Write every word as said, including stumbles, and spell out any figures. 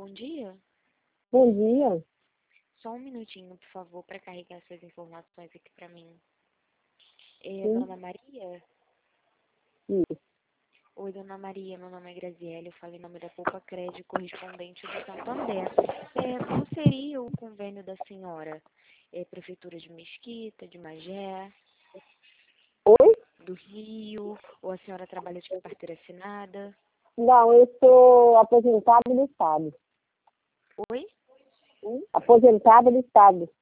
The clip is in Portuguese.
bom dia. Bom dia. Só um minutinho, por favor, para carregar essas informações aqui para mim. É, Sim. Dona Maria? Isso. Oi, Dona Maria, meu nome é Graziele, eu falo em nome da Poupa Crédito, correspondente do Santander. É, qual seria o convênio da senhora? É, Prefeitura de Mesquita, de Magé, Oi? do Rio, ou a senhora trabalha de carteira assinada? Não, eu sou aposentada do Estado. Oi? Hum? Aposentada do Estado.